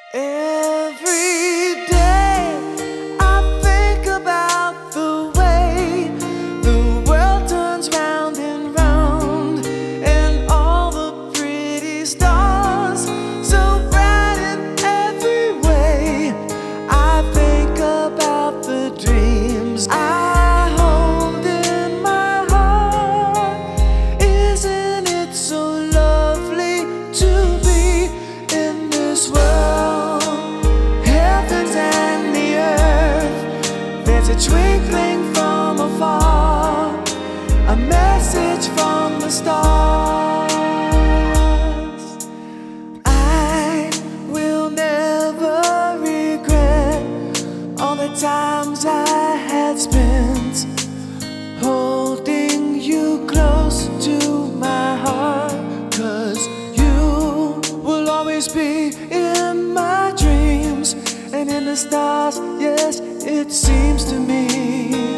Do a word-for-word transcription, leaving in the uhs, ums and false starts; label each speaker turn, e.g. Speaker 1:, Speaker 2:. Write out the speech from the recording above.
Speaker 1: Every day I think about the way the world turns round and round, and all the pretty stars so bright in every way. I think about the dreams I hold in my heart. Isn't it so lovely to be in this world? There's a twinkling from afar, a message from the stars. I will never regret all the times I had spent holding you close to my heart, 'cause you will always be in my dreams and in the stars, yes, it seems to me.